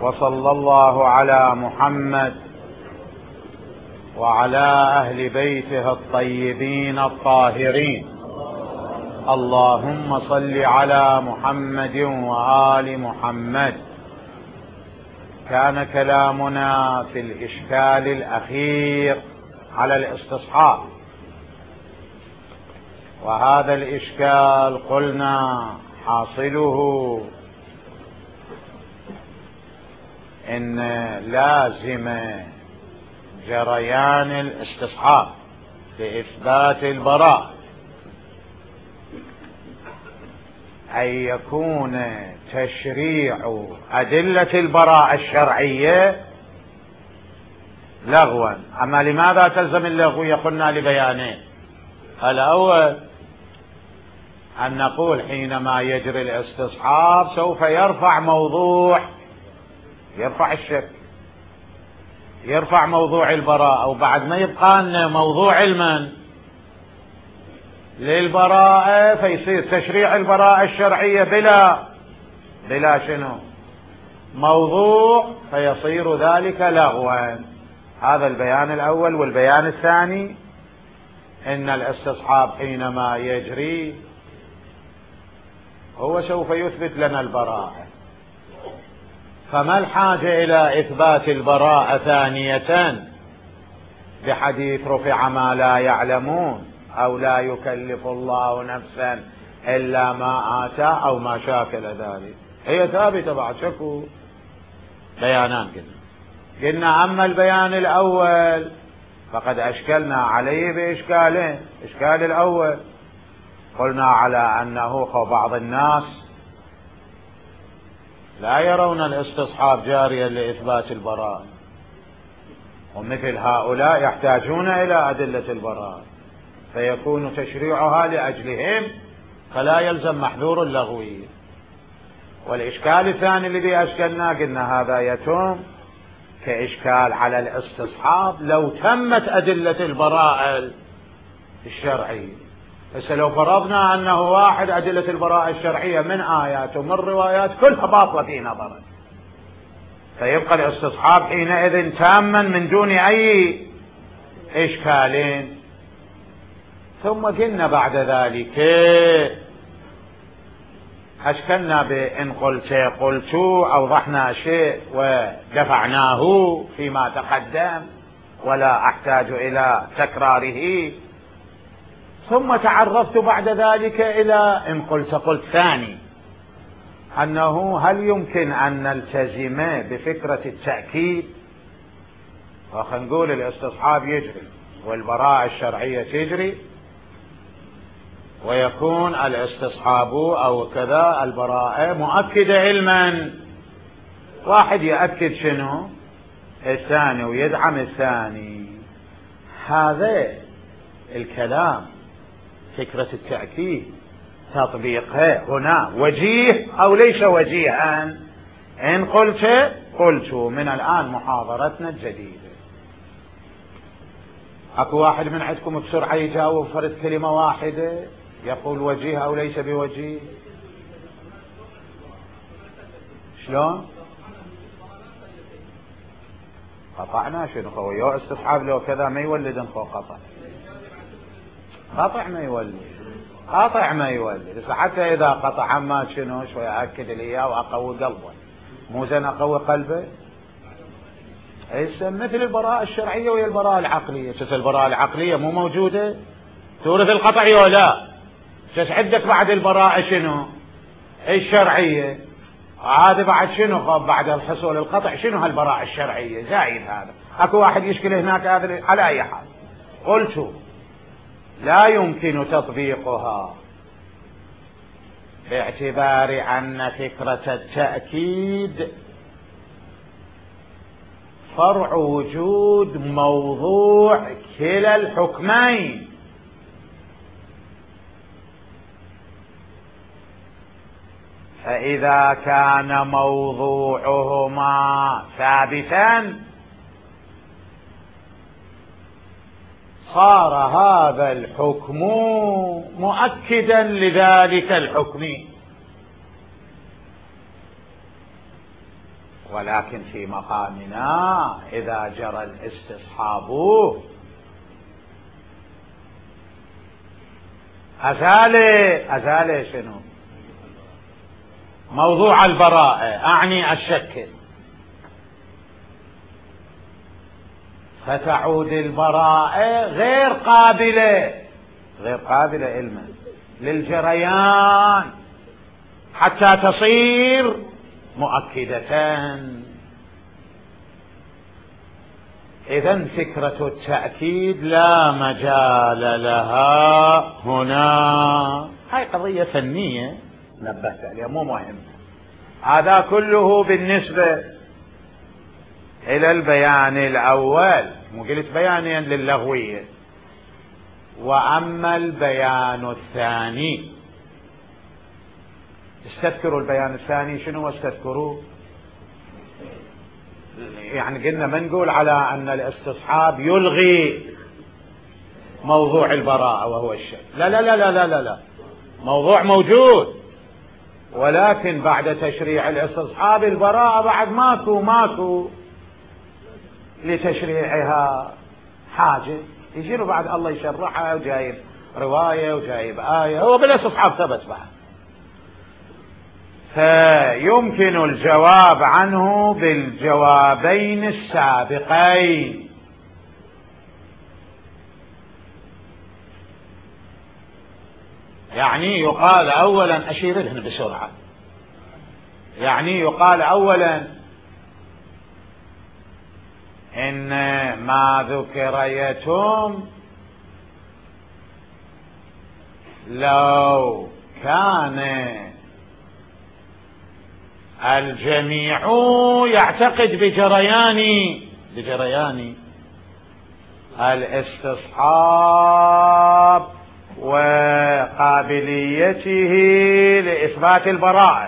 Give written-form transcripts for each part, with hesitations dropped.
وصلى الله على محمد وعلى أهل بيته الطيبين الطاهرين. اللهم صل على محمد وآل محمد. كان كلامنا في الإشكال الأخير على الاستصحاب، وهذا الإشكال قلنا حاصله إن لازم جريان الاستصحاب لإثبات البراءة أن يكون تشريع أدلة البراءة الشرعية لغوا. أما لماذا تلزم اللغوية؟ قلنا لبيانين. الأول أن نقول حينما يجري الاستصحاب سوف يرفع الشك، يرفع موضوع البراءة، وبعد ما يبقى لنا موضوع المن للبراءة، فيصير تشريع البراءة الشرعية بلا شنو موضوع، فيصير ذلك لغوا. هذا البيان الأول. والبيان الثاني إن الاستصحاب حينما يجري هو سوف يثبت لنا البراءة، فما الحاجة إلى إثبات البراءة ثانية بحديث رفع ما لا يعلمون أو لا يكلف الله نفسا إلا ما آتى أو ما شاكل ذلك. هي ثابتة بعد شكو بيانان. قلنا أما البيان الأول فقد أشكلنا عليه بإشكالين. إشكال الأول قلنا على أنه بعض الناس لا يرون الاستصحاب جاريا لإثبات البراءة، ومثل هؤلاء يحتاجون إلى أدلة البراءة، فيكون تشريعها لأجلهم، فلا يلزم محذور اللغوي. والإشكال الثاني الذي أشكلنا قلنا هذا يتم كإشكال على الاستصحاب لو تمت أدلة البراءة الشرعية. بس لو فرضنا أنه واحد أدلة البراءة الشرعية من آيات ومن روايات كلها باطلة في نظره، فيبقى الاستصحاب حينئذ تاما من دون أي إشكالين. ثم قلنا بعد ذلك أشكلنا بإن قلت أوضحنا شيء ودفعناه فيما تقدم ولا أحتاج إلى تكراره. ثم تعرفت بعد ذلك إلى إن قلت ثاني، أنه هل يمكن أن نلتزم بفكرة التأكيد؟ وخلينا نقول الاستصحاب يجري والبراءة الشرعية تجري، ويكون الاستصحاب أو كذا البراءة مؤكدة علما. واحد يأكد شنو؟ الثاني ويدعم الثاني. هذا الكلام فكرة التأكيد تطبيقها هنا وجيه أو ليس وجيها؟ إن قلت من الآن محاضرتنا الجديدة. أكو واحد من عندكم بسرعة يجاوب فرد كلمة واحدة يقول وجيه أو ليس بوجيه؟ شلون؟ قطعنا شنو خوي؟ استصحاب لو كذا ما يولد انخو قطع ما يولد. حتى إذا قطع عما شنو شوي أكد لي إياه وأقوي قلبه، مو زين أقوي قلبه. مثل البراءة الشرعية وهي البراءة العقلية. البراءة العقلية مو موجودة تورث القطع ولا عندك بعد البراءة شنو الشرعية؟ عاد بعد شنو بعد الحصول القطع شنو هالبراءة الشرعية زايد. هذا أكو واحد يشكل هناك. هذا على أي حال قلت لا يمكن تطبيقها باعتبار أن فكرة التأكيد فرع وجود موضوع كلا الحكمين. فإذا كان موضوعهما ثابتا صار هذا الحكم مؤكدا لذلك الحكم. ولكن في مقامنا إذا جرى الاستصحاب أزال شنو؟ موضوع البراءة، أعني الشك، فتعود البراءة غير قابلة علما للجريان حتى تصير مؤكدة. إذن فكرة التأكيد لا مجال لها هنا. هاي قضية فنية نبهت عليها، مو مهم. هذا كله بالنسبة إلى البيان الأول، مو قلت بيانيا للغوية. وأما البيان الثاني، استذكروا البيان الثاني شنو؟ استذكروا يعني قلنا ما نقول على أن الاستصحاب يلغي موضوع البراءة وهو الشك، لا لا لا لا لا لا, لا. موضوع موجود، ولكن بعد تشريع الاستصحاب البراءة بعد ماكو لتشريعها حاجة، يجي له بعد الله يشرحها وجايب رواية وجايب آية، هو بالاستصحاب ثبت بعد، فيمكن الجواب عنه بالجوابين السابقين. يعني يقال أولا، أشير لهن بسرعة، يعني يقال أولا إن ما ذكر يتم لو كان الجميع يعتقد بجريان الاستصحاب وقابليته لإثبات البراءة.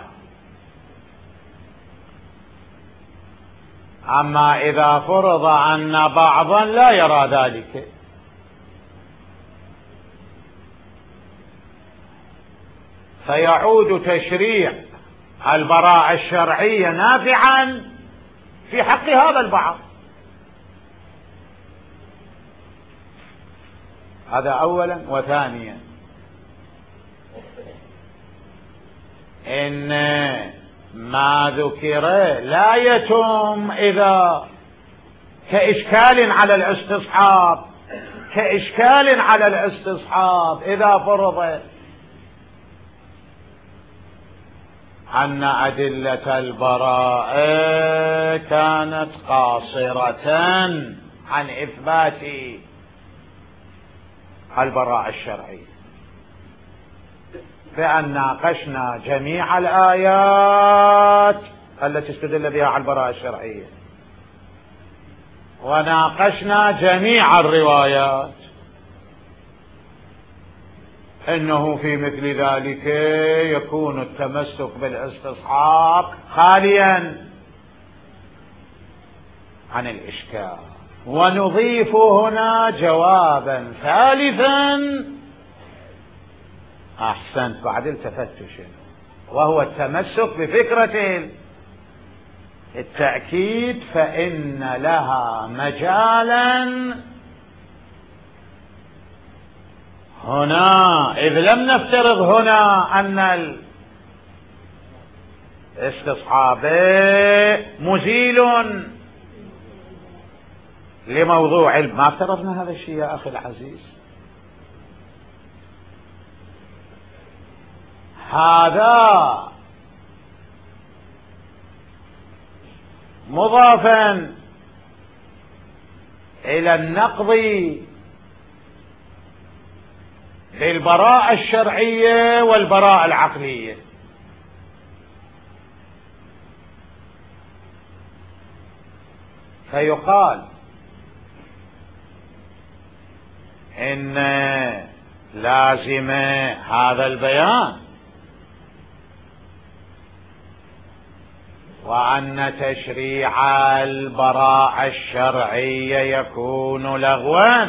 أما إذا فرض أن بعضا لا يرى ذلك، فيعود تشريع البراءة الشرعية نافعا في حق هذا البعض. هذا أولا. وثانيا إن ما ذكر لا يتم إذا كإشكال على الاستصحاب إذا فرض أن أدلة البراءة كانت قاصرة عن إثبات البراءة الشرعية، بأن ناقشنا جميع الآيات التي استدل بها على البراءة الشرعية، وناقشنا جميع الروايات، إنه في مثل ذلك يكون التمسك بالاستصحاب خاليا عن الإشكال. ونضيف هنا جوابا ثالثا، أحسنت بعد التفتش، وهو التمسك بفكرة التأكيد، فإن لها مجالا هنا، إذ لم نفترض هنا أن الاستصحاب مزيل لموضوع ما افترضنا هذا الشيء يا أخي العزيز. هذا مضافا إلى النقض للبراءة الشرعية والبراءة العقلية. فيقال إن لازم هذا البيان وأن تشريع البراءة الشرعية يكون لغوا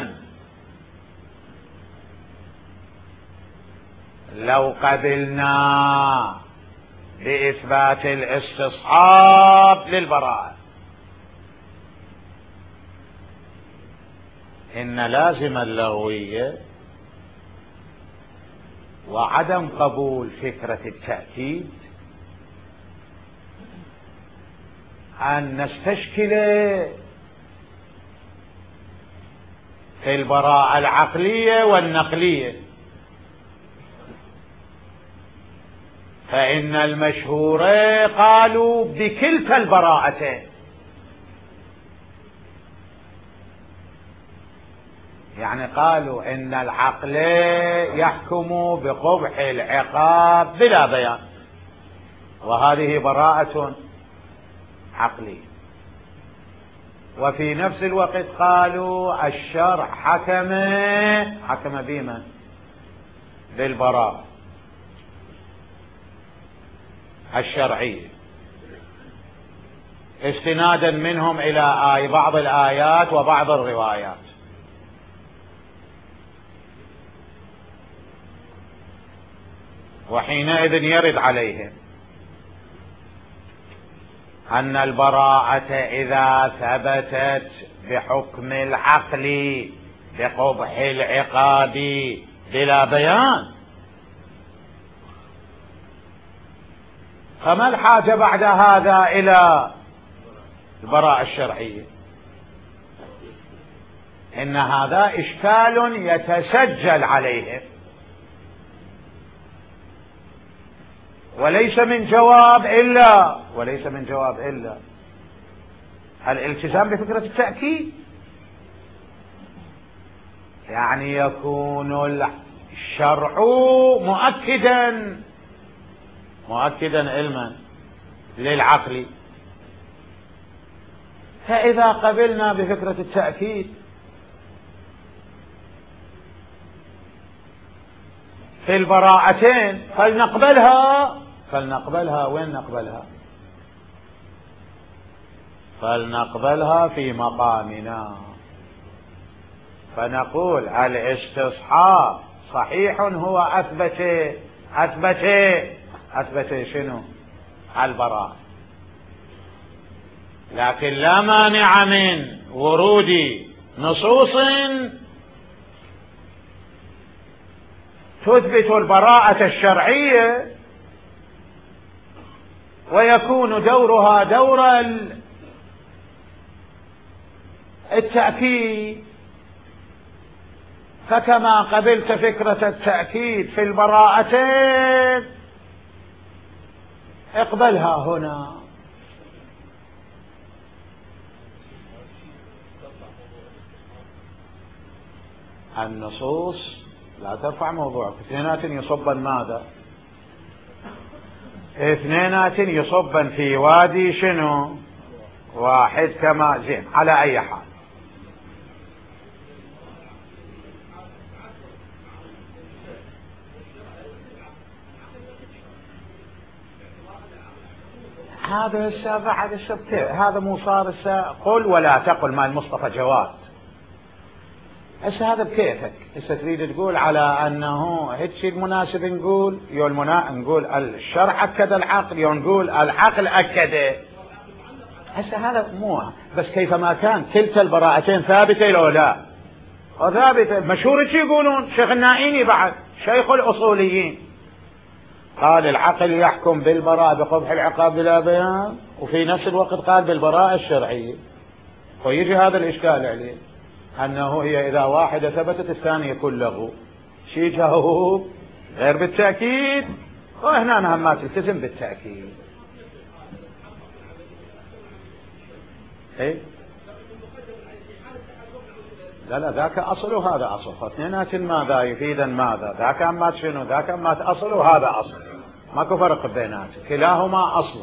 لو قبلنا بإثبات الاستصحاب للبراءة. إن لازم اللغوية وعدم قبول فكرة التأكيد أن نستشكل في البراءة العقلية والنقلية، فإن المشهور قالوا بكلتا البراءتين، يعني قالوا إن العقل يحكم بقبح العقاب بلا بيان، وهذه براءة عقلية. وفي نفس الوقت قالوا الشرع حكم بما بالبراءة الشرعية، استنادا منهم إلى بعض الآيات وبعض الروايات. وحينئذ يرد عليهم أن البراءة إذا ثبتت بحكم العقل بقبح العقاب بلا بيان، فما الحاجة بعد هذا إلى البراءة الشرعية؟ إن هذا إشكال يتسجل عليهم، وليس من جواب إلا الالتزام بفكرة التأكيد، يعني يكون الشرع مؤكدا علما للعقل. فإذا قبلنا بفكرة التأكيد في البراءتين فلنقبلها وين نقبلها؟ فلنقبلها في مقامنا، فنقول الاستصحاب صحيح، هو أثبت شنو؟ البراءة، لكن لا مانع من ورود نصوص تثبت البراءة الشرعية ويكون دورها دور التأكيد. فكما قبلت فكرة التأكيد في البراءتين اقبلها هنا. النصوص لا ترفع موضوعك. اثنينات يصبا ماذا؟ اثنينات يصبا في وادي شنو واحد، كما زين. على أي حال هذا بعد السبت، هذا مو صار قل ولا تقل مع المصطفى جواد. هذا بكيفك. تريد تقول على انه هيك شيء المناسب، نقول نقول الشرع اكد العقل، نقول العقل اكده. هذا مو بس كيفما كان كلتا البراءتين ثابته لو لا ثابته. مشهور شي يقولون شيخ النائيني بعد شيخ الاصوليين قال العقل يحكم بالبراءة بقبح العقاب بلا بيان، وفي نفس الوقت قال بالبراءة الشرعية. ويجي هذا الإشكال عليه أنه هي إذا واحدة ثبتت الثانية يكون له شيء جاوب غير بالتأكيد، وهنا أنا ما تلتزم بالتأكيد. إيه؟ لا ذاك أصل وهذا أصل، فاثنينات ماذا يفيدا ماذا؟ ذاك أمات شنو؟ ذاك أمات أصل وهذا أصل، ماكو فرق بينات، كلاهما أصل.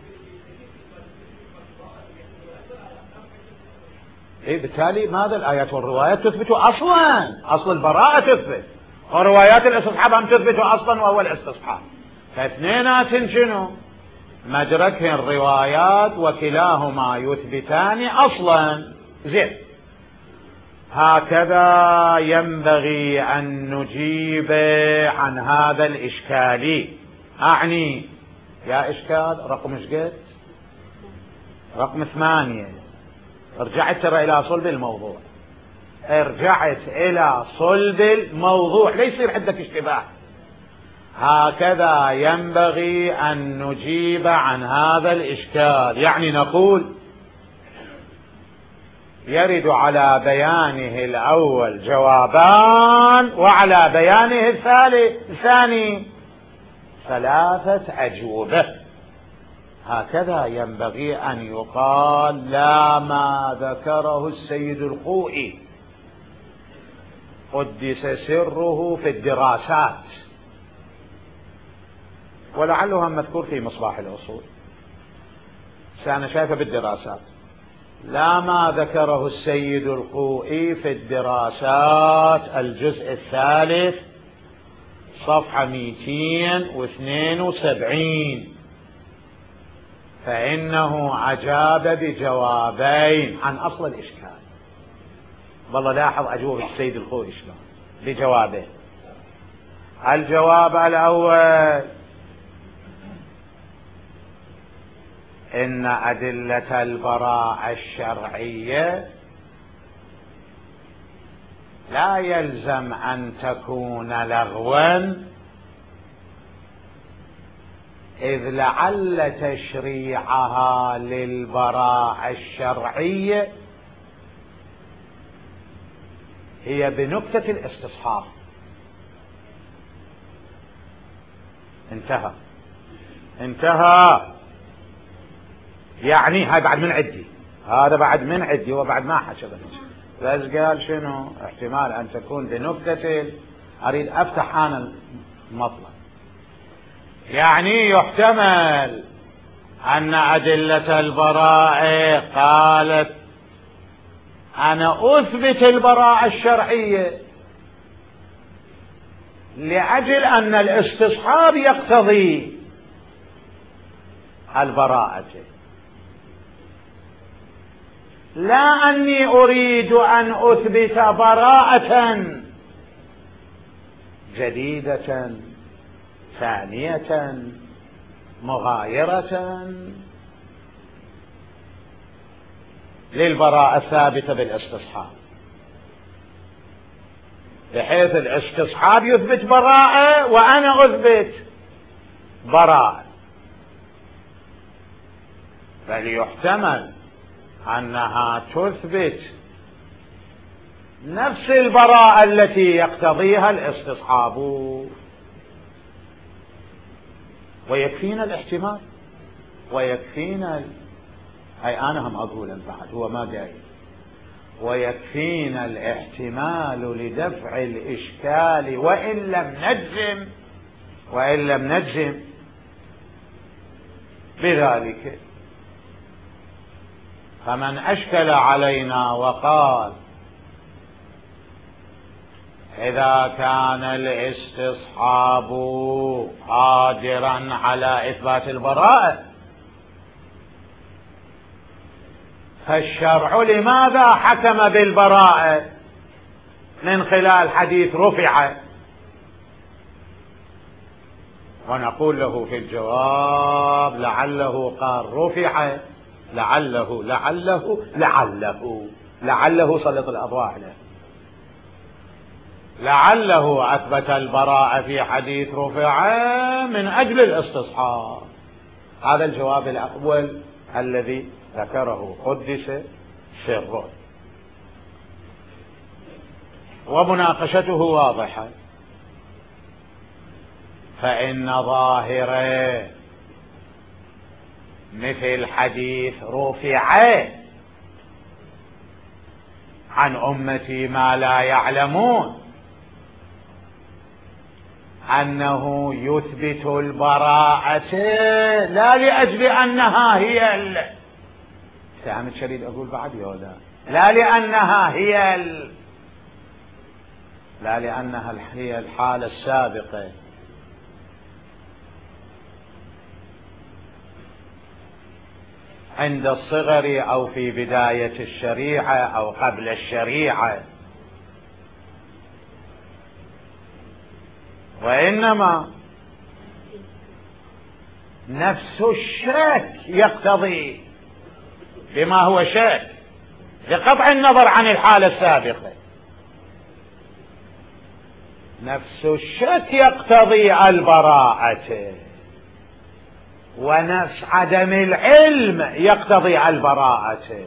إيه بالتالي ماذا؟ الآيات والروايات تثبت أصلا، أصل البراءة تثبت، وروايات الاستصحاب هم تثبت أصلا وهو الاستصحاب. فاثنينات شنو؟ مدركه الروايات وكلاهما يثبتان أصلا. زين، هكذا ينبغي أن نجيب عن هذا الإشكال، أعني يا إشكال رقم شقد رقم 8. رجعت ترى إلى صلب الموضوع، رجعت إلى صلب الموضوع، لا يصير عندك اشتباه. هكذا ينبغي أن نجيب عن هذا الإشكال. يعني نقول يرد على بيانه الأول جوابان، وعلى بيانه الثاني 3 أجوبة. هكذا ينبغي أن يقال لا ما ذكره السيد الخوئي قدس سره في الدراسات، ولعله مذكور في مصباح الأصول، أنا شايفه بالدراسات. لا ما ذكره السيد الخوئي في الدراسات الجزء 3 صفحة 272، فإنه أجاب بجوابين عن أصل الإشكال. والله لاحظ أجوبة السيد الخوئي شلون بجوابين. الجواب الأول: إن أدلة البراءة الشرعية لا يلزم أن تكون لغوا، إذ لعل تشريعها للبراءة الشرعية هي بنكتة الاستصحاب. انتهى. يعني هاي بعد من عدي، هذا بعد من عدي وبعد ما حسب، بس قال شنو احتمال أن تكون بنكتة. أريد أفتح أنا المطلب. يعني يحتمل أن أدلة البراءة قالت أنا أثبت البراءة الشرعية لأجل أن الاستصحاب يقتضي البراءة، لا أني أريد أن أثبت براءة جديدة ثانية مغايرة للبراءة الثابتة بالاستصحاب، بحيث الاستصحاب يثبت براءة وأنا أثبت براءة. بل يحتمل أنها تثبت نفس البراءة التي يقتضيها الاستصحاب، ويكفينا الاحتمال ويكفينا هاي أنا هم أقول بعد هو ما جاي، ويكفينا الاحتمال لدفع الإشكال وإن لم نجزم بذلك. فمن أشكل علينا وقال إذا كان الاستصحاب قادرا على إثبات البراءة فالشرع لماذا حكم بالبراءة من خلال حديث رفع؟ ونقول له في الجواب لعله قال رفع، لعله سلط الأضواء عليه، لعله أثبت البراءة في حديث رفع من أجل الاستصحاب. هذا الجواب الأول الذي ذكره قدس سره، ومناقشته واضحة. فإن ظاهره مثل حديث رفع عن أمتي ما لا يعلمون أنه يثبت البراءة لا لأجل أنها هي سامد شديد أقول بعد يولا لا لأنها هي الحالة السابقة، عند الصغر أو في بداية الشريعة أو قبل الشريعة، وإنما نفس الشك يقتضي بما هو شك بقطع النظر عن الحالة السابقة. نفس الشك يقتضي البراءة، ونفس عدم العلم يقتضي البراءة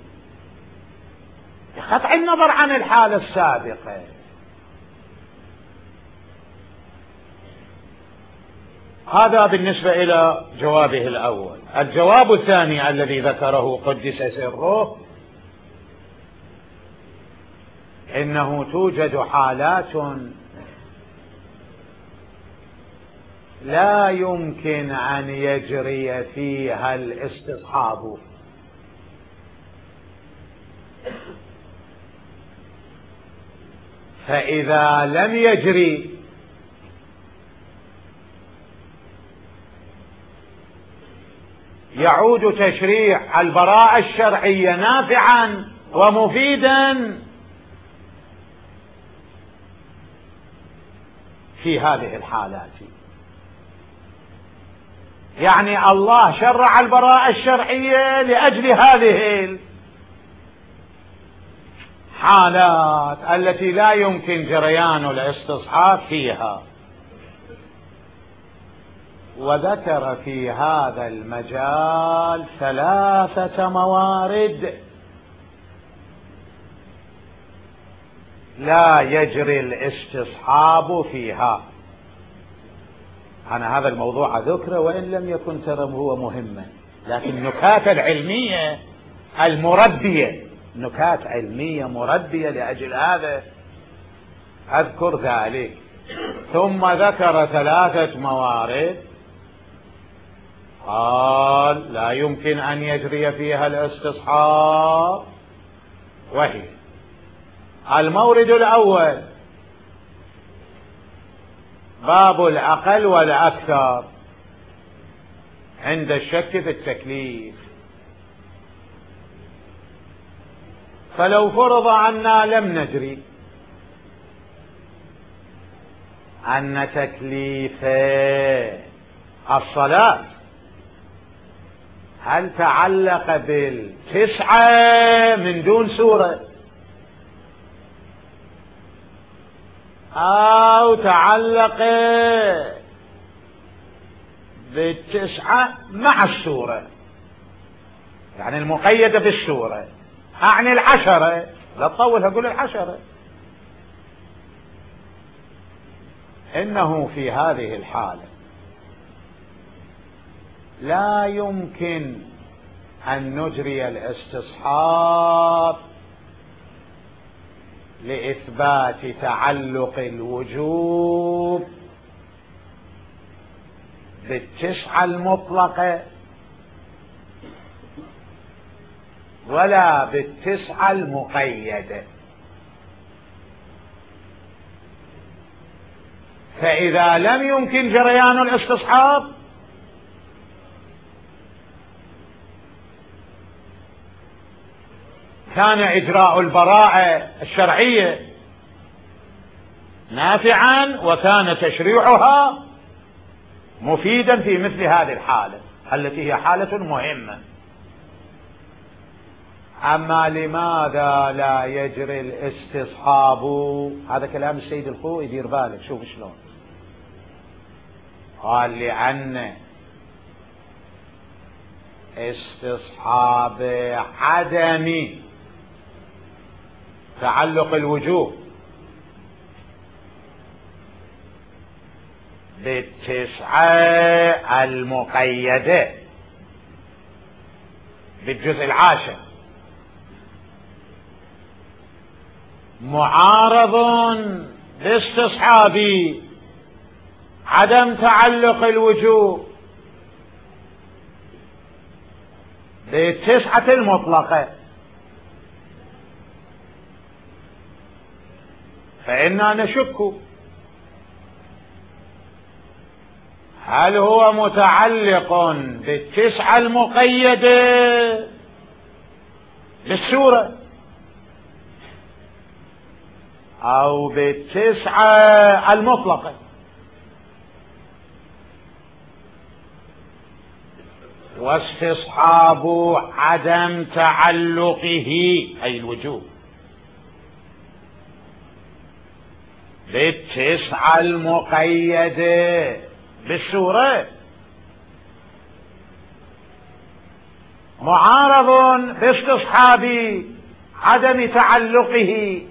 بقطع النظر عن الحالة السابقة. هذا بالنسبة إلى جوابه الأول. الجواب الثاني الذي ذكره قدس سره إنه توجد حالات لا يمكن أن يجري فيها الاستصحاب، فإذا لم يجري يعود تشريع البراءة الشرعية نافعا ومفيدا في هذه الحالات. يعني الله شرع البراءة الشرعية لأجل هذه الحالات التي لا يمكن جريان الاستصحاب فيها، وذكر في هذا المجال 3 موارد لا يجري الاستصحاب فيها. أنا هذا الموضوع ذكره وإن لم يكن ترى هو مهما، لكن النكات العلمية المربية، نكات علمية مربية لأجل هذا أذكر ذلك. ثم ذكر 3 موارد قال لا يمكن أن يجري فيها الاستصحاب، وهي: المورد الأول باب الأقل والأكثر عند الشك في التكليف. فلو فرض عنا لم ندري أن تكليف الصلاة هل تعلق بال9 من دون سورة أو تعلق بال9 مع السورة، يعني المقيدة بالسورة، أعني 10، لا تطول أقول 10. إنه في هذه الحالة لا يمكن أن نجري الاستصحاب لإثبات تعلق الوجوب بال9 المطلقة ولا بال9 المقيدة. فإذا لم يمكن جريان الاستصحاب كان إجراء البراءة الشرعية نافعا وكان تشريعها مفيدا في مثل هذه الحالة التي هي حالة مهمة. أما لماذا لا يجري الاستصحاب؟ هذا كلام السيد الخوئي، يدير بالك شوف شلون قال: لأن استصحاب عدم تعلق الوجوب بال9 المقيدة بالجزء 10 معارض باستصحاب عدم تعلق الوجوب بال9 المطلقة. فإننا نشك هل هو متعلق بال9 المقيدة بالسورة أو بال9 المطلقة. واستصحاب عدم تعلقه أي الوجوب بالتسعة المقيدة بالسورة معارض باستصحاب عدم تعلقه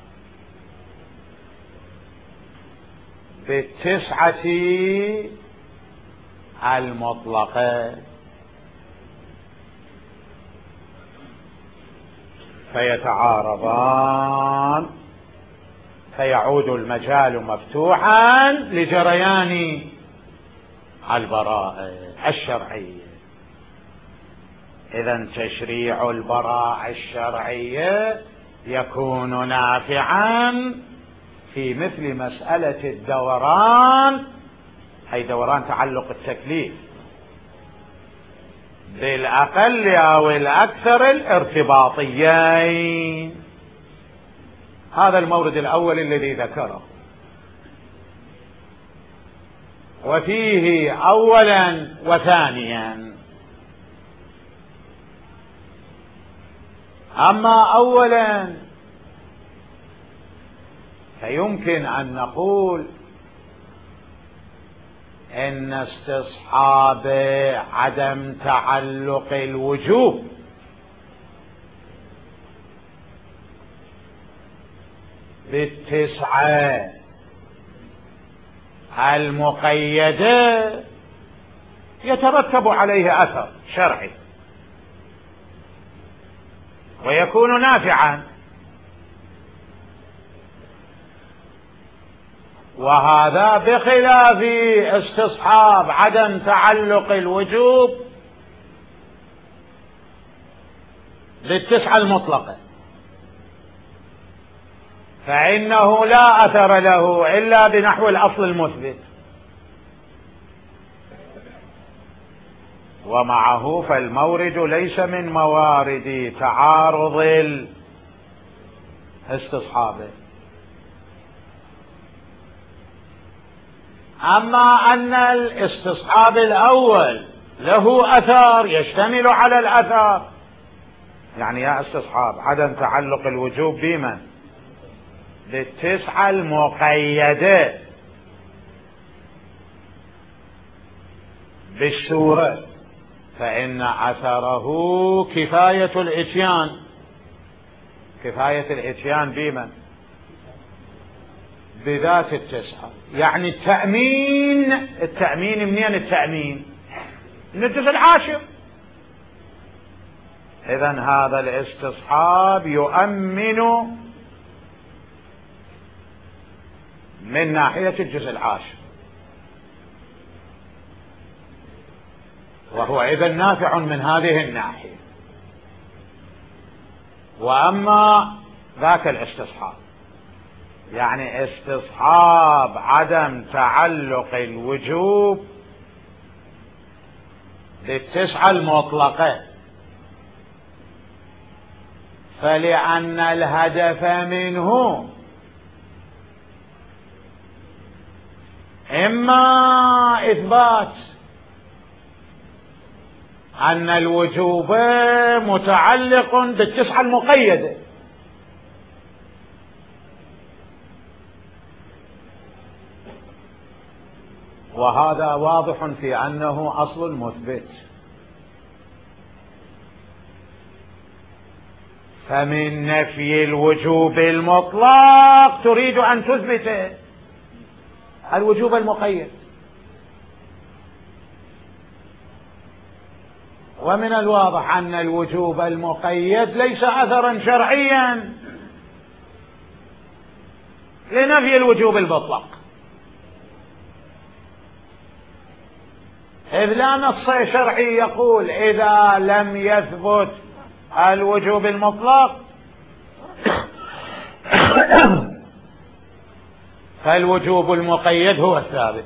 بالتسعة المطلقة، فيتعارضان فيعود المجال مفتوحا لجريان البراءة الشرعية. إذن تشريع البراءة الشرعية يكون نافعا في مثل مسألة الدوران، أي دوران تعلق التكليف بالأقل أو الأكثر الارتباطيين. هذا المورد الأول الذي ذكره، وفيه أولا وثانيا. أما أولا فيمكن أن نقول إن استصحاب عدم تعلق الوجوب بالتسعة المقيدة يترتب عليه أثر شرعي ويكون نافعا، وهذا بخلاف استصحاب عدم تعلق الوجوب بالتسعة المطلقة، فإنه لا أثر له إلا بنحو الأصل المثبت، ومعه فالمورد ليس من موارد تعارض الاستصحاب. أما أن الاستصحاب الأول له أثر يشتمل على الأثر، يعني يا استصحاب عدم تعلق الوجوب بمن؟ بالتسعة المقيدة بالسورة، فإن أثره كفاية الإتيان. كفاية الإتيان بمن؟ بذات التسعة، يعني التأمين منين التأمين؟ من الجزء العاشر. إذن هذا الاستصحاب يؤمن من ناحية الجزء العاشر، وهو إذن نافع من هذه الناحية. وأما ذاك الاستصحاب يعني استصحاب عدم تعلق الوجوب بالتسعة المطلقة، فلأن الهدف منه إما إثبات أن الوجوب متعلق بالتسعة المقيدة، وهذا واضح في أنه أصل مثبت، فمن نفي الوجوب المطلق تريد أن تثبت الوجوب المقيد، ومن الواضح أن الوجوب المقيد ليس أثرا شرعيا لنفي الوجوب المطلق، إذ لا نص شرعي يقول إذا لم يثبت الوجوب المطلق فالوجوب المقيد هو الثابت،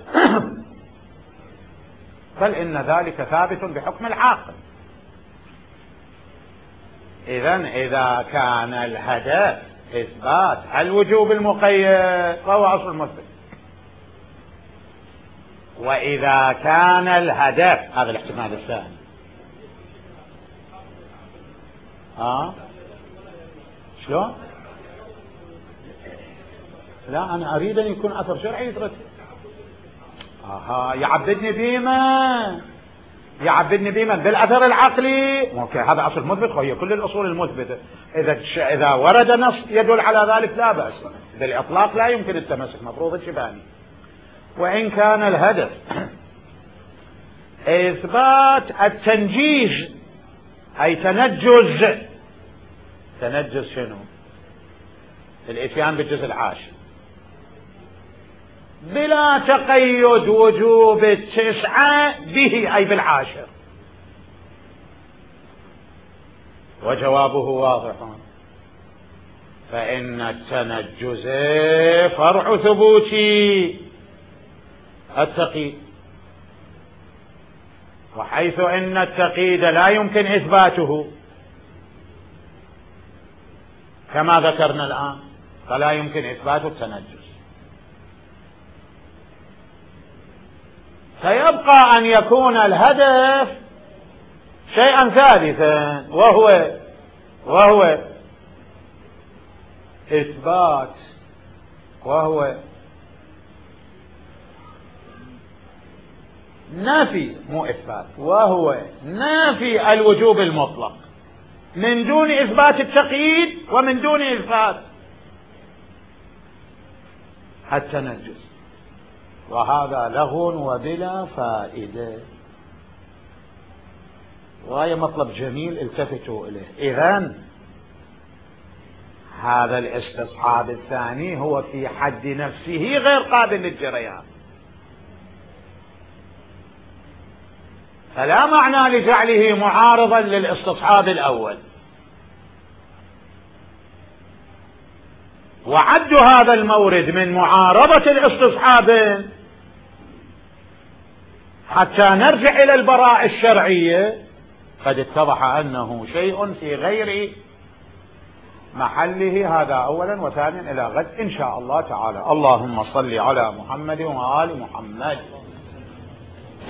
بل إن ذلك ثابت بحكم العاقل. إذن إذا كان الهدف إثبات الوجوب المقيد فهو أصل مثبت، وإذا كان الهدف، هذا الاحتمال الثاني، شلون؟ لا أنا أريد أن يكون أثر شرعي يترتب. يعبدني بما بالأثر العقلي. هذا أصل مثبت، وهي كل الأصول المثبتة. إذا ورد نص يدل على ذلك لا بأس. بالإطلاق لا يمكن التمسك، مفروض الشباني. وإن كان الهدف إثبات التنجيز، أي تنجز شنو؟ الإتيان بالجزء العاشر بلا تقيد وجوب 9 به، أي بالعاشر. وجوابه واضح، فإن التنجز فرع ثبوت التقييد، وحيث إن التقييد لا يمكن إثباته كما ذكرنا الآن، فلا يمكن إثبات التنجز. فيبقى أن يكون الهدف شيئا ثالثا، وهو إثبات، وهو نفي، مو إثبات، وهو نفي الوجوب المطلق من دون إثبات التقييد ومن دون إثبات التنجز. وهذا لغو وبلا فائدة، وهي مطلب جميل التفتوا إليه. إذن هذا الاستصحاب الثاني هو في حد نفسه غير قابل للجريان، فلا معنى لجعله معارضا للاستصحاب الأول. وعد هذا المورد من معارضة الاستصحاب حتى نرجع إلى البراءة الشرعية قد اتضح أنه شيء في غير محله. هذا أولا، وثانيا إلى غد إن شاء الله تعالى. اللهم صل على محمد وآل محمد.